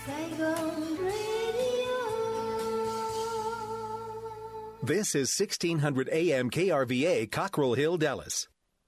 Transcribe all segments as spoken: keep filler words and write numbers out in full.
Saigon Radio. This is sixteen hundred A M K R V A, Cockrell Hill, Dallas.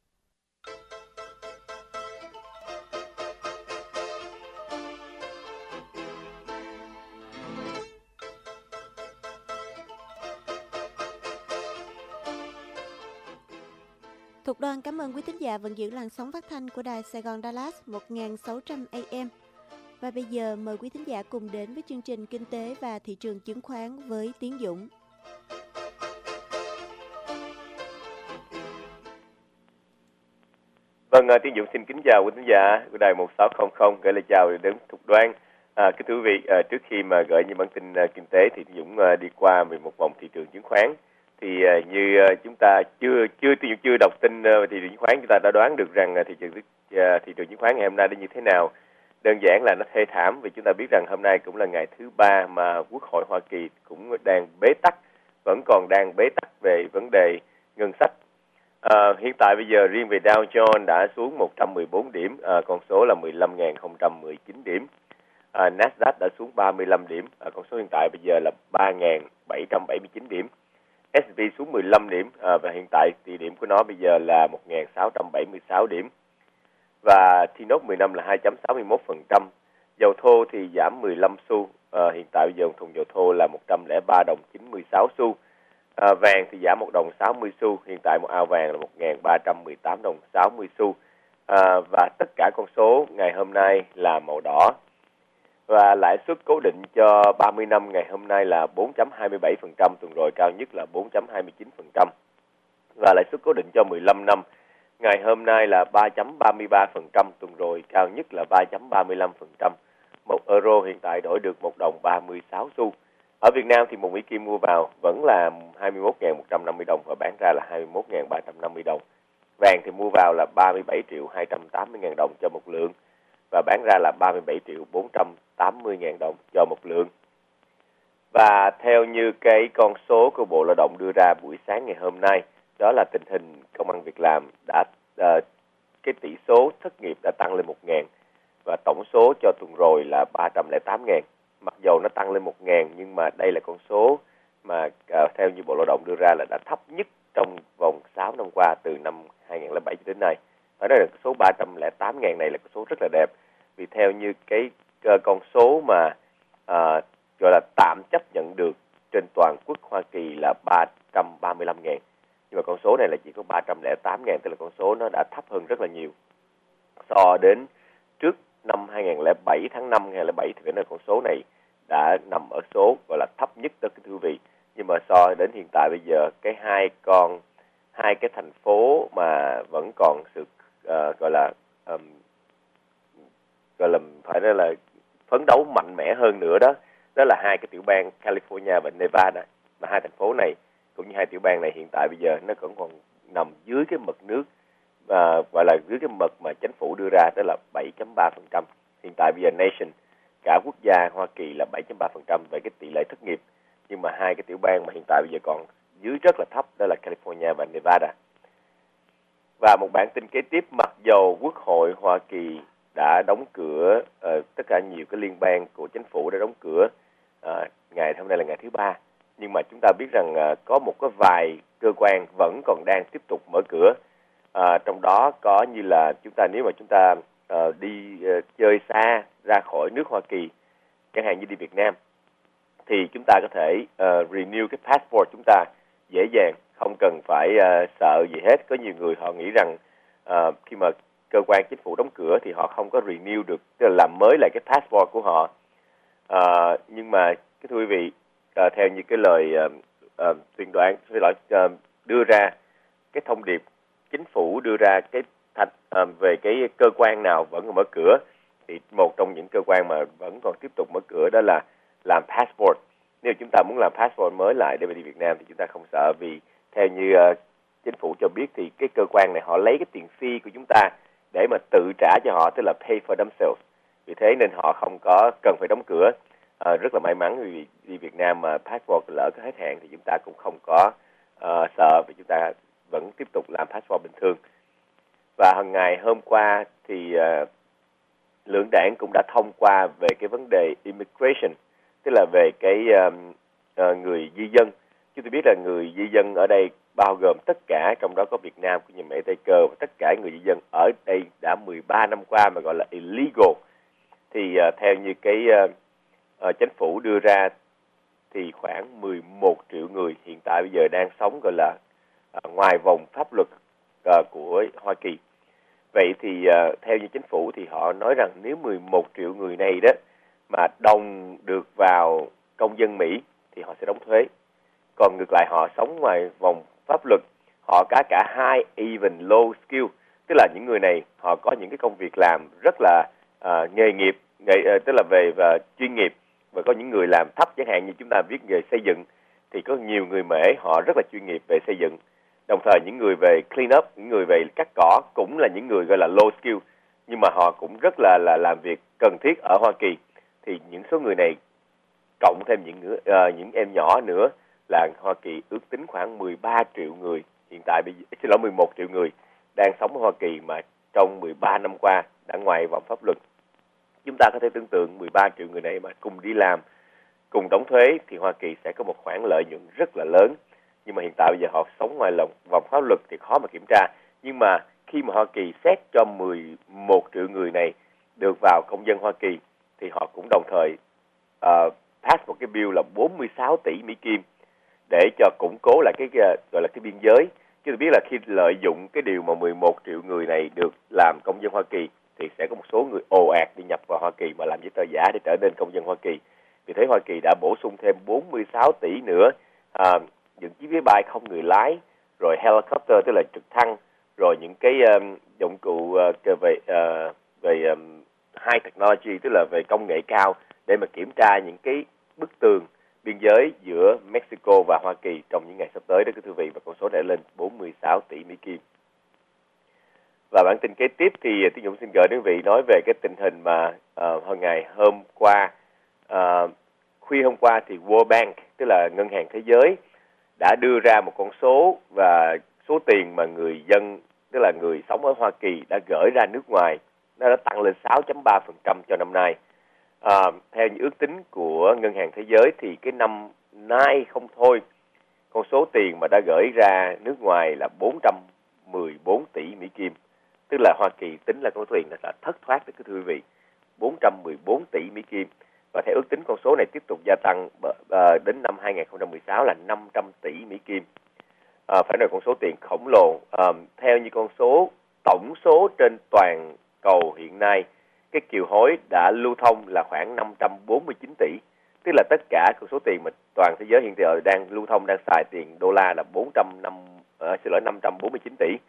Thuộc đoàn cảm ơn quý thính giả vẫn giữ làn sóng phát thanh của đài Sài Gòn Dallas một nghìn sáu trăm A M. Và bây giờ mời quý thính giả cùng đến với chương trình Kinh tế và thị trường chứng khoán với Tiến Dũng. Vâng, Tiến Dũng xin kính chào quý thính giả của đài một sáu không không, gửi lời chào đến Thục Đoan. À, kính thưa quý vị, à, trước khi mà gửi những bản tin uh, kinh tế thì Tiến Dũng uh, đi qua về một vòng thị trường chứng khoán. Thì uh, như uh, chúng ta chưa chưa Tiến Dũng chưa đọc tin uh, thị trường chứng khoán, chúng ta đã đoán được rằng uh, thị trường uh, thị trường chứng khoán ngày hôm nay đã như thế nào. Đơn giản là nó thê thảm vì chúng ta biết rằng hôm nay cũng là ngày thứ ba mà Quốc hội Hoa Kỳ cũng đang bế tắc, vẫn còn đang bế tắc về vấn đề ngân sách. À, hiện tại bây giờ riêng về Dow Jones đã xuống một trăm mười bốn điểm, à, con số là mười lăm nghìn không trăm mười chín điểm. À, Nasdaq đã xuống ba mươi lăm điểm, à, con số hiện tại bây giờ là ba nghìn bảy trăm bảy mươi chín điểm. ét and pê xuống mười lăm điểm, à, và hiện tại thì điểm của nó bây giờ là một nghìn sáu trăm bảy mươi sáu điểm. Và T-Note mười năm là hai phẩy sáu mươi mốt phần trăm. Dầu thô thì giảm mười lăm xu, à, hiện tại bây giờ một thùng dầu thô là một trăm lẻ ba đồng chín mươi sáu xu. À, vàng thì giảm một đồng sáu mươi xu, hiện tại một ao vàng là một nghìn ba trăm mười tám đồng sáu mươi xu. À, và tất cả con số ngày hôm nay là màu đỏ. Và lãi suất cố định cho ba mươi năm ngày hôm nay là bốn phẩy hai mươi bảy phần trăm, tuần rồi cao nhất là bốn phẩy hai mươi chín phần trăm. Và lãi suất cố định cho mười lăm năm ngày hôm nay là ba phẩy ba mươi ba phần trăm, tuần rồi cao nhất là ba phẩy ba mươi lăm phần trăm. Một euro hiện tại đổi được một đồng ba mươi sáu xu. Ở Việt Nam thì một Mỹ Kim mua vào vẫn là hai mươi mốt nghìn một trăm năm mươi đồng và bán ra là hai mươi mốt nghìn ba trăm năm mươi đồng. Vàng thì mua vào là ba mươi bảy triệu hai trăm tám mươi nghìn đồng cho một lượng và bán ra là ba mươi bảy triệu bốn trăm tám mươi nghìn đồng cho một lượng. Và theo như cái con số của Bộ Lao động đưa ra buổi sáng ngày hôm nay, đó là tình hình công ăn việc làm đã uh, cái tỷ số thất nghiệp đã tăng lên một nghìn và tổng số cho tuần rồi là ba trăm lẻ tám nghìn. Mặc dầu nó tăng lên một nghìn nhưng mà đây là con số mà uh, theo như Bộ Lao động đưa ra là đã thấp nhất trong vòng sáu năm qua từ năm hai nghìn không trăm lẻ bảy đến nay. Ở đây là số ba trăm lẻ tám nghìn này là con số rất là đẹp. Vì theo như cái uh, con số mà uh, gọi là tạm chấp nhận được trên toàn quốc Hoa Kỳ là ba trăm ba mươi lăm nghìn. Nhưng mà con số này là chỉ có ba trăm lẻ tám nghìn, tức là con số nó đã thấp hơn rất là nhiều. So đến trước năm hai nghìn không trăm lẻ bảy, tháng năm hai nghìn không trăm lẻ bảy thì cái con số này đã nằm ở số gọi là thấp nhất đó cái thưa vị. Nhưng mà so đến hiện tại bây giờ cái hai con hai cái thành phố mà vẫn còn sự uh, gọi là um, gọi là phải nói là phấn đấu mạnh mẽ hơn nữa đó, đó là hai cái tiểu bang California và Nevada. Mà hai thành phố này cũng như hai tiểu bang này hiện tại bây giờ nó vẫn còn nằm dưới cái mực nước uh, gọi là dưới cái mực mà chính phủ đưa ra, đó là bảy phẩy ba phần trăm. Hiện tại bây giờ nation cả quốc gia Hoa Kỳ là bảy phẩy ba phần trăm về cái tỷ lệ thất nghiệp, nhưng mà hai cái tiểu bang mà hiện tại bây giờ còn dưới rất là thấp đó là California và Nevada. Và một bản tin kế tiếp, mặc dầu Quốc hội Hoa Kỳ đã đóng cửa, uh, tất cả nhiều cái liên bang của chính phủ đã đóng cửa, uh, ngày hôm nay là ngày thứ ba, nhưng mà chúng ta biết rằng uh, có một cái vài cơ quan vẫn còn đang tiếp tục mở cửa. Uh, trong đó có như là chúng ta nếu mà chúng ta uh, đi uh, chơi xa ra khỏi nước Hoa Kỳ, chẳng hạn như đi Việt Nam, thì chúng ta có thể uh, renew cái passport chúng ta dễ dàng, không cần phải uh, sợ gì hết. Có nhiều người họ nghĩ rằng uh, khi mà cơ quan chính phủ đóng cửa thì họ không có renew được, tức là làm mới lại cái passport của họ. Uh, nhưng mà cái thưa quý vị, uh, theo như cái lời uh, uh, tuyên đoán, uh, đưa ra cái thông điệp chính phủ đưa ra cái thành uh, về cái cơ quan nào vẫn còn mở cửa, thì một trong những cơ quan mà vẫn còn tiếp tục mở cửa đó là làm passport. Nếu chúng ta muốn làm passport mới lại để mà đi Việt Nam thì chúng ta không sợ, vì theo như uh, chính phủ cho biết thì cái cơ quan này họ lấy cái tiền fee của chúng ta để mà tự trả cho họ, tức là pay for themselves. Vì thế nên họ không có cần phải đóng cửa. À, rất là may mắn vì đi Việt Nam mà passport lỡ có hết hạn thì chúng ta cũng không có uh, sợ, vì chúng ta vẫn tiếp tục làm passport bình thường. Và hàng ngày hôm qua thì uh, lưỡng đảng cũng đã thông qua về cái vấn đề immigration, tức là về cái uh, uh, người di dân. Chúng tôi biết là người di dân ở đây bao gồm tất cả, trong đó có Việt Nam cũng như Mễ Tây Cơ, và tất cả người di dân ở đây đã mười ba năm qua mà gọi là illegal. Thì uh, theo như cái uh, uh, chính phủ đưa ra thì khoảng mười một triệu người hiện tại bây giờ đang sống gọi là uh, ngoài vòng pháp luật uh, của Hoa Kỳ. Vậy thì uh, theo như chính phủ thì họ nói rằng nếu mười một triệu người này đó mà đồng được vào công dân Mỹ thì họ sẽ đóng thuế. Còn ngược lại họ sống ngoài vòng pháp luật, họ có cả high even low skill, tức là những người này họ có những cái công việc làm rất là uh, nghề nghiệp, nghề, uh, tức là về và chuyên nghiệp, và có những người làm thấp, chẳng hạn như chúng ta biết nghề xây dựng thì có nhiều người Mễ họ rất là chuyên nghiệp về xây dựng. Đồng thời những người về clean up, những người về cắt cỏ cũng là những người gọi là low skill, nhưng mà họ cũng rất là là làm việc cần thiết ở Hoa Kỳ. Thì những số người này cộng thêm những uh, những em nhỏ nữa là Hoa Kỳ ước tính khoảng mười ba triệu người hiện tại, bây giờ, xin lỗi mười một triệu người đang sống ở Hoa Kỳ mà trong mười ba năm qua đã ngoài vòng pháp luật. Chúng ta có thể tưởng tượng mười ba triệu người này mà cùng đi làm, cùng đóng thuế thì Hoa Kỳ sẽ có một khoản lợi nhuận rất là lớn. Nhưng mà hiện tại bây giờ họ sống ngoài lòng vòng pháp luật thì khó mà kiểm tra. Nhưng mà khi mà Hoa Kỳ xét cho mười một triệu người này được vào công dân Hoa Kỳ thì họ cũng đồng thời uh, pass một cái bill là bốn mươi sáu tỷ Mỹ Kim để cho củng cố lại cái gọi là cái biên giới. Chứ tôi biết là khi lợi dụng cái điều mà mười một triệu người này được làm công dân Hoa Kỳ thì sẽ có một số người ồ ạt đi nhập vào Hoa Kỳ mà làm giấy tờ giả để trở nên công dân Hoa Kỳ. Vì thế Hoa Kỳ đã bổ sung thêm bốn mươi sáu tỷ nữa, à, những chiếc máy bay không người lái, rồi helicopter tức là trực thăng, rồi những cái um, dụng cụ uh, về uh, về um, high technology tức là về công nghệ cao để mà kiểm tra những cái bức tường biên giới giữa Mexico và Hoa Kỳ trong những ngày sắp tới đó, quý thưa vị, và con số đã lên bốn mươi sáu tỷ Mỹ Kim. Và bản tin kế tiếp thì Tiến Dũng xin gửi đến quý vị nói về cái tình hình mà uh, hồi ngày hôm qua, uh, khuya hôm qua thì World Bank tức là ngân hàng thế giới đã đưa ra một con số và số tiền mà người dân tức là người sống ở Hoa Kỳ đã gửi ra nước ngoài nó đã tăng lên sáu phẩy ba phần trăm cho năm nay. À, theo những ước tính của ngân hàng thế giới thì cái năm nay không thôi, con số tiền mà đã gửi ra nước ngoài là bốn trăm mười bốn tỷ Mỹ Kim, tức là Hoa Kỳ tính là con số tiền là thất thoát đấy, thưa quý vị, bốn trăm mười bốn tỷ Mỹ Kim. Và theo ước tính con số này tiếp tục gia tăng uh, đến năm hai không một sáu là năm trăm tỷ Mỹ Kim. Uh, phải nói con số tiền khổng lồ. Uh, theo như con số tổng số trên toàn cầu hiện nay, cái kiều hối đã lưu thông là khoảng năm trăm bốn mươi chín tỷ, tức là tất cả con số tiền mà toàn thế giới hiện giờ đang lưu thông, đang xài tiền đô la là bốn trăm năm uh, xin lỗi năm trăm bốn mươi chín tỷ.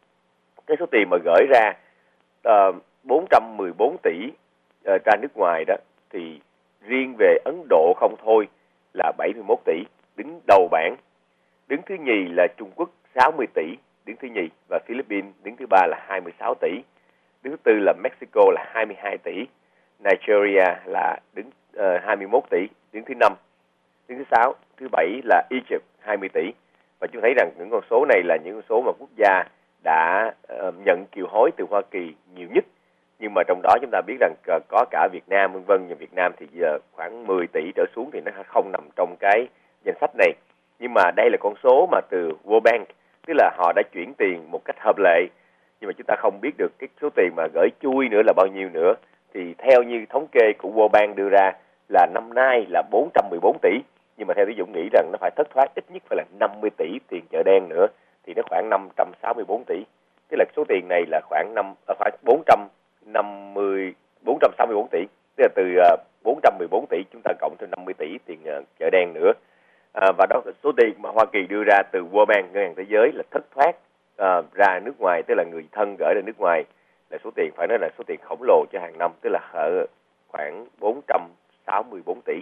Cái số tiền mà gửi ra uh, bốn trăm mười bốn tỷ uh, ra nước ngoài đó thì riêng về Ấn Độ không thôi là bảy mươi mốt tỷ, đứng đầu bảng. Đứng thứ nhì là Trung Quốc sáu mươi tỷ, đứng thứ nhì, và Philippines đứng thứ ba là hai mươi sáu tỷ. Đứng thứ tư là Mexico là hai mươi hai tỷ, Nigeria là đứng uh, hai mươi mốt tỷ, đứng thứ năm. Đứng thứ sáu, thứ bảy là Egypt hai mươi tỷ. Và chúng thấy rằng những con số này là những con số mà quốc gia đã uh, nhận kiều hối từ Hoa Kỳ nhiều nhất. Nhưng mà trong đó chúng ta biết rằng có cả Việt Nam vân vân, nhưng Việt Nam thì giờ khoảng mười tỷ trở xuống thì nó không nằm trong cái danh sách này. Nhưng mà đây là con số mà từ World Bank, tức là họ đã chuyển tiền một cách hợp lệ, nhưng mà chúng ta không biết được cái số tiền mà gửi chui nữa là bao nhiêu nữa. Thì theo như thống kê của World Bank đưa ra là năm nay là bốn trăm mười bốn tỷ, nhưng mà theo Tiến Dũng nghĩ rằng nó phải thất thoát ít nhất phải là năm mươi tỷ tiền chợ đen nữa, thì nó khoảng năm trăm sáu mươi bốn tỷ. Tức là số tiền này là khoảng năm khoảng bốn trăm năm mươi bốn trăm sáu mươi bốn tỷ, tức là từ bốn trăm mười bốn tỷ chúng ta cộng thêm năm mươi tỷ tiền chợ đen nữa. À, và đó số tiền mà Hoa Kỳ đưa ra từ World Bank, ngân hàng thế giới, là thất thoát à, ra nước ngoài, tức là người thân gửi ra nước ngoài, là số tiền phải nói là số tiền khổng lồ cho hàng năm, tức là khoảng bốn trăm sáu mươi bốn tỷ.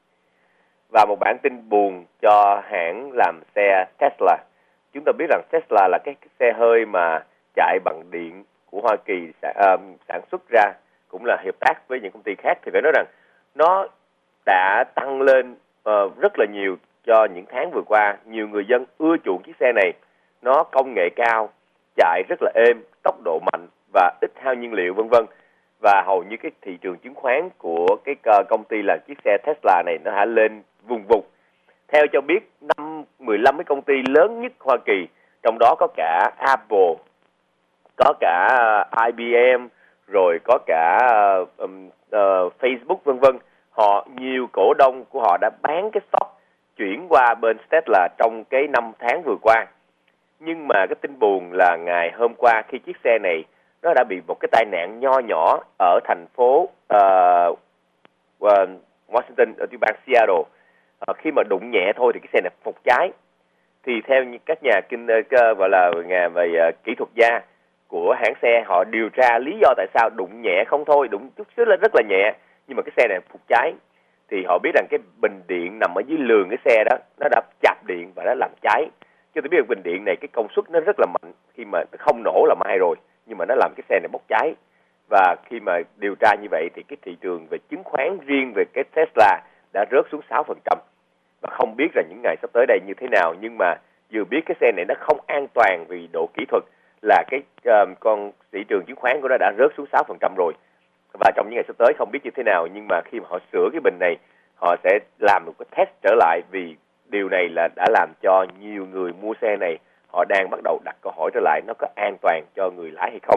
Và một bản tin buồn cho hãng làm xe Tesla. Chúng ta biết rằng Tesla là cái xe hơi mà chạy bằng điện của Hoa Kỳ sản, uh, sản xuất ra, cũng là hợp tác với những công ty khác, thì phải nói rằng nó đã tăng lên uh, rất là nhiều cho những tháng vừa qua. Nhiều người dân ưa chuộng chiếc xe này, nó công nghệ cao, chạy rất là êm, tốc độ mạnh và ít hao nhiên liệu vân vân. và hầu như cái thị trường chứng khoán của cái công ty là chiếc xe Tesla này nó đã lên vùng vụt. Theo cho biết, năm mười lăm cái công ty lớn nhất Hoa Kỳ, trong đó có cả Apple, có cả I B M, rồi có cả um, uh, Facebook vân vân, họ nhiều cổ đông của họ đã bán cái stock chuyển qua bên Tesla trong cái năm tháng vừa qua. Nhưng mà cái tin buồn là ngày hôm qua khi chiếc xe này nó đã bị một cái tai nạn nho nhỏ ở thành phố uh, uh, Washington ở tiểu bang Seattle. Uh, khi mà đụng nhẹ thôi thì cái xe này phục cháy. Thì theo các nhà kinh uh, gọi là nhà về uh, kỹ thuật gia của hãng xe, họ điều tra lý do tại sao đụng nhẹ không thôi, đụng chút xíu là rất là nhẹ, nhưng mà cái xe này phục cháy. Thì họ biết rằng cái bình điện nằm ở dưới lường cái xe đó, nó đã chập điện và nó làm cháy. Chứ tôi biết rằng bình điện này cái công suất nó rất là mạnh, khi mà không nổ là may rồi, nhưng mà nó làm cái xe này bốc cháy. Và khi mà điều tra như vậy thì cái thị trường về chứng khoán riêng về cái Tesla đã rớt xuống sáu phần trăm. Và không biết là những ngày sắp tới đây như thế nào, nhưng mà vừa biết cái xe này nó không an toàn vì độ kỹ thuật, là cái uh, con thị trường chứng khoán của nó đã rớt xuống sáu phần trăm rồi. Và trong những ngày sắp tới không biết như thế nào, nhưng mà khi mà họ sửa cái bình này, họ sẽ làm một cái test trở lại, vì điều này là đã làm cho nhiều người mua xe này họ đang bắt đầu đặt câu hỏi trở lại, nó có an toàn cho người lái hay không.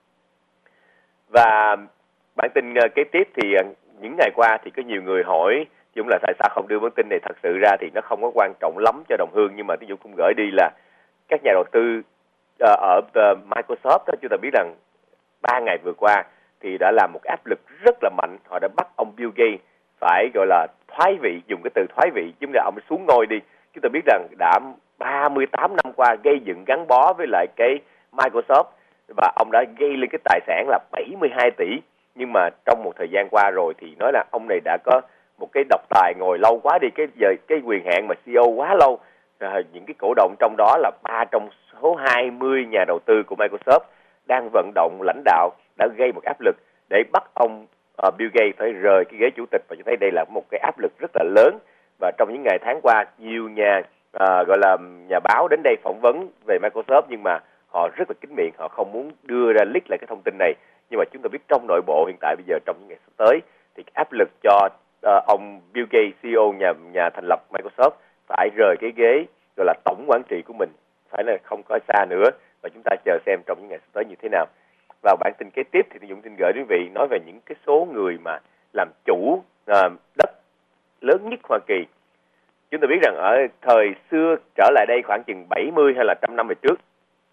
Và bản tin uh, kế tiếp thì uh, những ngày qua thì có nhiều người hỏi Dũng là tại sao không đưa bản tin này. Thật sự ra thì nó không có quan trọng lắm cho đồng hương, nhưng mà Dũng cũng gửi đi là các nhà đầu tư uh, ở uh, Microsoft đó, chúng ta biết rằng ba ngày vừa qua thì đã làm một áp lực rất là mạnh. Họ đã bắt ông Bill Gates phải gọi là thoái vị, dùng cái từ thoái vị, chứ là ông xuống ngôi đi. Chúng ta biết rằng đã ba mươi tám năm qua gây dựng gắn bó với lại cái Microsoft, và ông đã gây lên cái tài sản là bảy mươi hai tỷ. Nhưng mà trong một thời gian qua rồi thì nói là ông này đã có một cái độc tài ngồi lâu quá đi, cái giờ cái quyền hạn mà xê e ô quá lâu. À, những cái cổ động trong đó là ba trong số hai mươi nhà đầu tư của Microsoft đang vận động lãnh đạo đã gây một áp lực để bắt ông uh, Bill Gates phải rời cái ghế chủ tịch, và chúng thấy đây là một cái áp lực rất là lớn. Và trong những ngày tháng qua, nhiều nhà uh, gọi là nhà báo đến đây phỏng vấn về Microsoft, nhưng mà họ rất là kín miệng, họ không muốn đưa ra leak lại cái thông tin này. Nhưng mà chúng ta biết trong nội bộ hiện tại bây giờ trong những ngày sắp tới thì áp lực cho uh, ông Bill Gates, xê e ô nhà nhà thành lập Microsoft phải rời cái ghế gọi là tổng quản trị của mình, phải là không có xa nữa. Và chúng ta chờ xem trong những ngày sắp tới như thế nào. Vào bản tin kế tiếp thì Dũng xin gửi quý vị nói về những cái số người mà làm chủ uh, đất lớn nhất Hoa Kỳ. Chúng ta biết rằng ở thời xưa trở lại đây khoảng chừng bảy mươi hay là trăm năm về trước,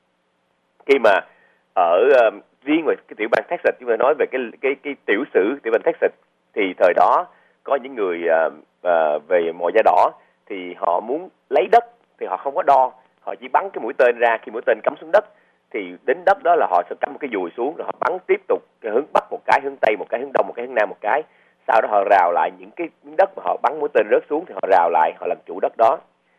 khi mà ở uh, riêng về cái tiểu bang Texas, chúng ta nói về cái cái cái tiểu sử tiểu bang Texas, thì thời đó có những người uh, uh, về màu da đỏ thì họ muốn lấy đất thì họ không có đo, họ chỉ bắn cái mũi tên ra. Khi mũi tên cắm xuống đất thì đến đất đó là họ sẽ cắm một cái dùi xuống, rồi họ bắn tiếp tục cái hướng bắc một cái, hướng tây một cái, hướng đông một cái, hướng nam một cái. Sau đó họ rào lại những cái miếng đất mà họ bắn mũi tên rớt xuống, thì họ rào lại, họ làm chủ đất đó.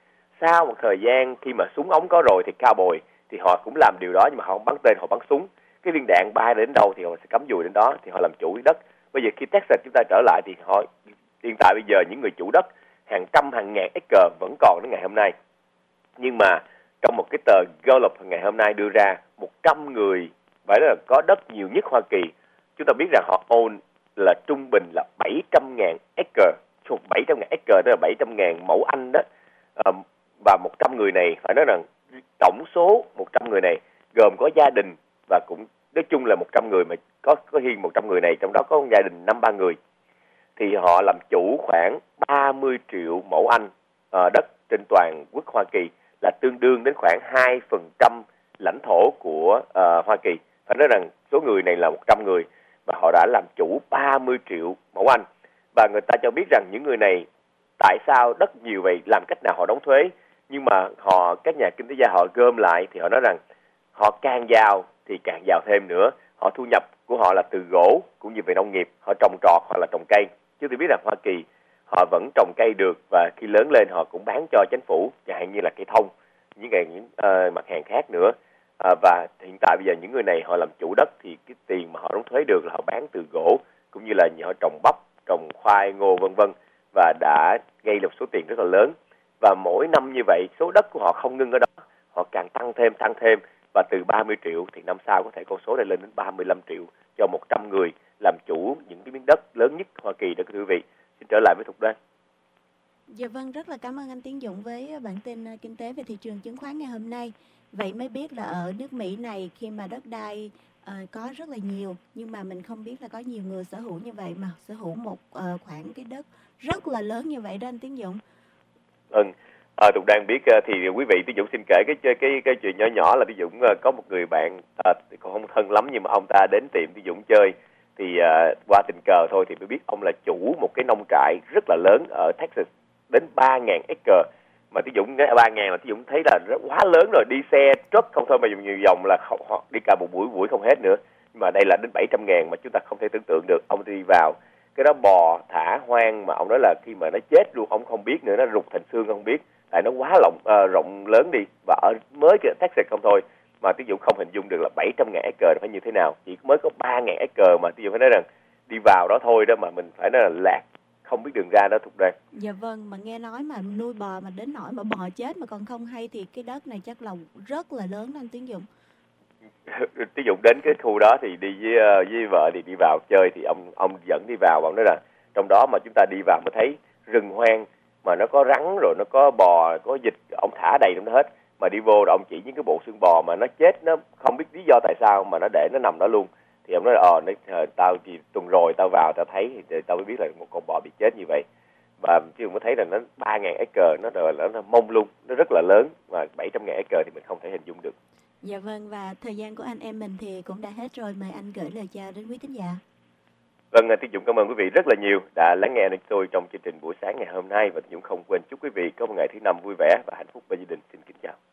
Sau một thời gian khi mà súng ống có rồi thì cowboy thì họ cũng làm điều đó, nhưng mà họ không bắn tên, họ bắn súng. Cái viên đạn bay đến đâu thì họ sẽ cắm dùi đến đó, thì họ làm chủ đất. Bây giờ khi Texas chúng ta trở lại thì họ hiện tại bây giờ những người chủ đất hàng trăm hàng ngàn acre vẫn còn đến ngày hôm nay. Nhưng mà trong một cái tờ Gallup ngày hôm nay đưa ra, một trăm người phải là có đất nhiều nhất Hoa Kỳ, chúng ta biết rằng họ own là trung bình là bảy trăm ngàn acre. bảy trăm ngàn acre đó là bảy trăm ngàn mẫu Anh đó. À, và một trăm người này phải nói rằng tổng số một trăm người này gồm có gia đình, và cũng nói chung là một trăm người mà có có riêng một trăm người này trong đó có một gia đình năm ba người, thì họ làm chủ khoảng ba mươi triệu mẫu Anh à, đất trên toàn quốc Hoa Kỳ, là tương đương đến khoảng hai phần trăm lãnh thổ của uh, Hoa Kỳ. Phải nói rằng số người này là một trăm người và họ đã làm chủ ba mươi triệu mẫu Anh. Và người ta cho biết rằng những người này tại sao đất nhiều vậy, làm cách nào họ đóng thuế. Nhưng mà họ các nhà kinh tế gia họ gom lại thì họ nói rằng họ càng giàu thì càng giàu thêm nữa. Họ thu nhập của họ là từ gỗ cũng như về nông nghiệp, họ trồng trọt hoặc là trồng cây. Chứ tôi biết rằng Hoa Kỳ họ vẫn trồng cây được, và khi lớn lên họ cũng bán cho chính phủ, chẳng hạn như là cây thông, những cái những uh, mặt hàng khác nữa. Uh, và hiện tại bây giờ những người này họ làm chủ đất thì cái tiền mà họ đóng thuế được là họ bán từ gỗ, cũng như là họ trồng bắp, trồng khoai, ngô vân vân, và đã gây được số tiền rất là lớn. Và mỗi năm như vậy số đất của họ không ngưng ở đó, họ càng tăng thêm tăng thêm, và từ ba mươi triệu thì năm sau có thể con số này lên đến ba mươi lăm triệu cho một trăm người làm chủ những cái miếng đất lớn nhất Hoa Kỳ đó quý vị. Xin trở lại với Thục Đoan. Dạ vâng, rất là cảm ơn anh Tiến Dũng với bản tin kinh tế về thị trường chứng khoán ngày hôm nay. Vậy mới biết là ở nước Mỹ này khi mà đất đai uh, có rất là nhiều, nhưng mà mình không biết là có nhiều người sở hữu như vậy mà sở hữu một uh, khoảng cái đất rất là lớn như vậy đó anh Tiến Dũng. Vâng, à, Tùng đang biết thì quý vị Tiến Dũng xin kể cái cái cái, cái chuyện nhỏ nhỏ là Tiến Dũng có một người bạn à, còn không thân lắm nhưng mà ông ta đến tiệm Tiến Dũng chơi thì à, qua tình cờ thôi thì mới biết ông là chủ một cái nông trại rất là lớn ở Texas đến ba nghìn acre. Mà Tiến Dũng nghe ba nghìn là Tiến Dũng thấy là rất quá lớn rồi, đi xe truck không thôi mà dùng nhiều vòng là không, đi cả một buổi buổi không hết nữa. Nhưng mà đây là đến bảy trăm ngàn mà chúng ta không thể tưởng tượng được. Ông đi vào cái đó bò thả hoang mà ông nói là khi mà nó chết luôn ông không biết nữa, nó rụt thành xương không biết, tại nó quá rộng uh, rộng lớn đi, và ở mới cái Texas không thôi mà Tiến Dũng không hình dung được là bảy trăm ngàn acre phải như thế nào, chỉ mới có ba nghìn acre mà Tiến Dũng phải nói rằng đi vào đó thôi đó mà mình phải nói là lạc, không biết đường ra đó Thục Đoan. Dạ vâng, mà nghe nói mà nuôi bò mà đến nỗi mà bò chết mà còn không hay thì cái đất này chắc là rất là lớn anh Tiến Dũng. Tiến Dũng đến cái khu đó thì đi với, với vợ thì đi vào chơi thì ông ông dẫn đi vào, ông nói là trong đó mà chúng ta đi vào mới thấy rừng hoang mà nó có rắn rồi nó có bò có vịt, ông thả đầy trong đó hết, mà đi vô rồi ông chỉ những cái bộ xương bò mà nó chết, nó không biết lý do tại sao mà nó để nó nằm đó luôn. Thì ông nói ờ nó tao thì tuần rồi tao vào tao thấy thì tao mới biết là một con bò bị chết như vậy. Và chứ mới thấy là nó ba nghìn acre, nó rồi nó, nó mông lung, nó rất là lớn, và bảy trăm nghìn acre thì mình không thể hình dung được. Dạ vâng, và thời gian của anh em mình thì cũng đã hết rồi, mời anh gửi lời chào đến quý thính giả. Vâng, Tiến Dũng cảm ơn quý vị rất là nhiều đã lắng nghe tôi trong chương trình buổi sáng ngày hôm nay, và Tiến Dũng không quên chúc quý vị có một ngày thứ năm vui vẻ và hạnh phúc bên gia đình. Xin kính chào.